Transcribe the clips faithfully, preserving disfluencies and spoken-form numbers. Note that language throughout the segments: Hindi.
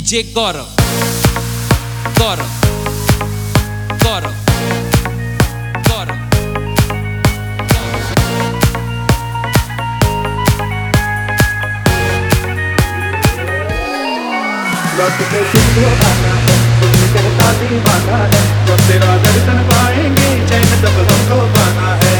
डीजे गौरव गौरव गौरव गौरव लौट के तुझको आना है, तुझे कहता दीवाना है। जब तेरा दर्शन पाएंगे चैन तब हमको पाना है।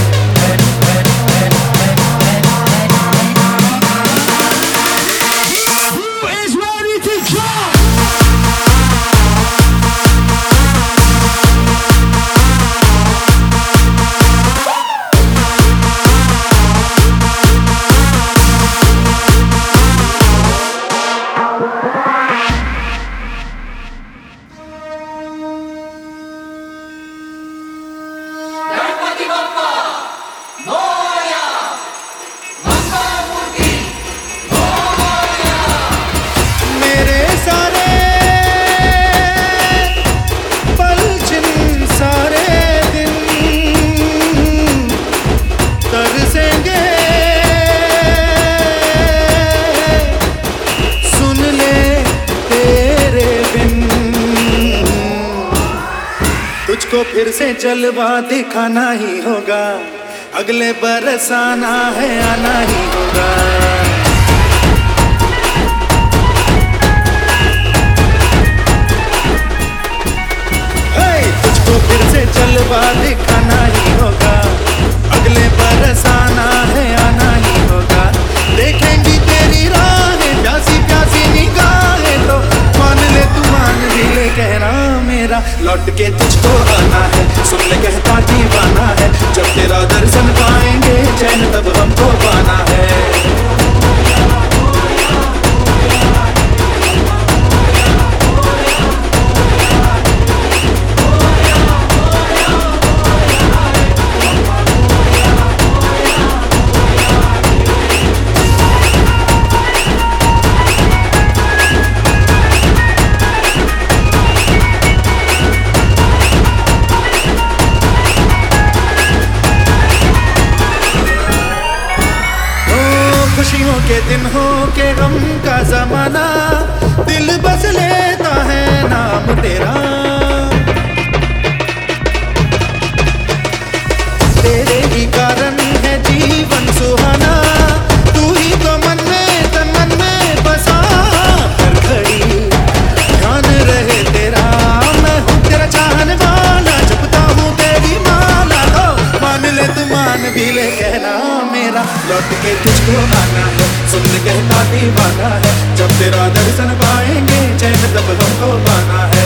तुझको फिर से जलवा दिखाना ही होगा, अगले बरस आना है, आना ही होगा। हे, तुझको फिर से जलवा दिखाना ही होगा, अगले बरस आना है, आना ही होगा। देखेंगी तेरी राहें, प्यासी प्यासी निगाहें, तो मान ले तू मान भी ले कहना मेरा। लौट के तुझको आना है, सुन ले कहता दीवाना है। जब तेरा दर्शन पाएंगे चैन तब हमको पाना है। खुशियों के दिन हो के गम का जमाना, दिल बस लेता है नाम तेरा। तेरे ही कारण है जीवन सुहाना, तू ही तो मन में तन मन में बसा। हर घड़ी ध्यान रहे तेरा, मैं हूँ तेरा चाहने वाला, जपता हूँ तेरी माला। ओ मान ले तू मान भी ले कहना मेरा। लौट के तुझको आना है, सुन ले कहता दीवाना है। जब तेरा दर्शन पाएंगे चैन तब हमको पाना है।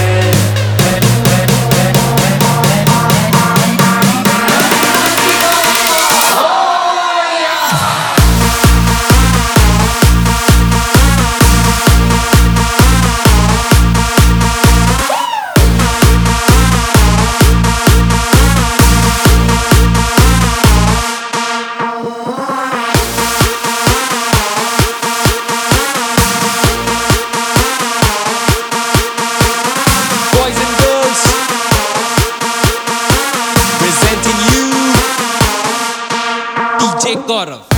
डीजे गौरव।